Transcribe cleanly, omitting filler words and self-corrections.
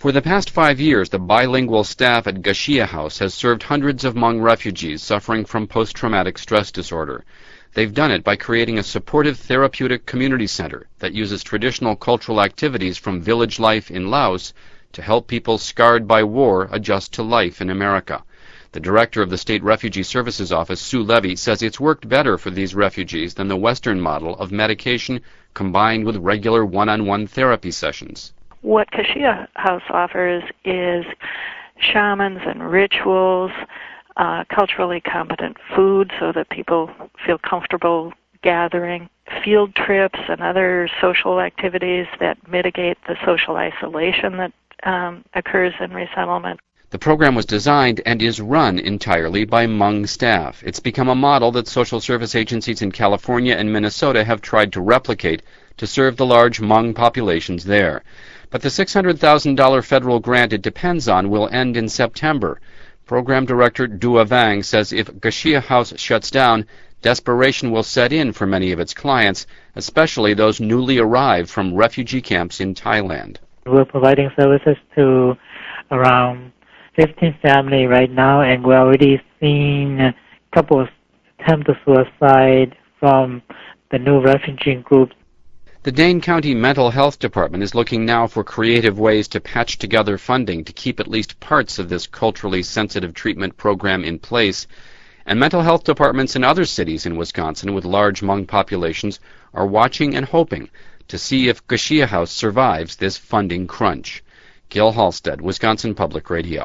For the past 5 years, the bilingual staff at Gashia House has served hundreds of Hmong refugees suffering from post-traumatic stress disorder. They've done it by creating a supportive therapeutic community center that uses traditional cultural activities from village life in Laos to help people scarred by war adjust to life in America. The director of the State Refugee Services Office, Sue Levy, says it's worked better for these refugees than the Western model of medication combined with regular one-on-one therapy sessions. What Gashia House offers is shamans and rituals, culturally competent food so that people feel comfortable gathering, field trips and other social activities that mitigate the social isolation that occurs in resettlement. The program was designed and is run entirely by Hmong staff. It's become a model that social service agencies in California and Minnesota have tried to replicate to serve the large Hmong populations there. But the $600,000 federal grant it depends on will end in September. Program Director Dua Vang says if Gashia House shuts down, desperation will set in for many of its clients, especially those newly arrived from refugee camps in Thailand. We're providing services to around 15 families right now, and we're already seeing a couple of attempts to suicide from the new refugee group. The Dane County Mental Health Department is looking now for creative ways to patch together funding to keep at least parts of this culturally sensitive treatment program in place. And mental health departments in other cities in Wisconsin with large Hmong populations are watching and hoping to see if Gashia House survives this funding crunch. Gil Halstead, Wisconsin Public Radio.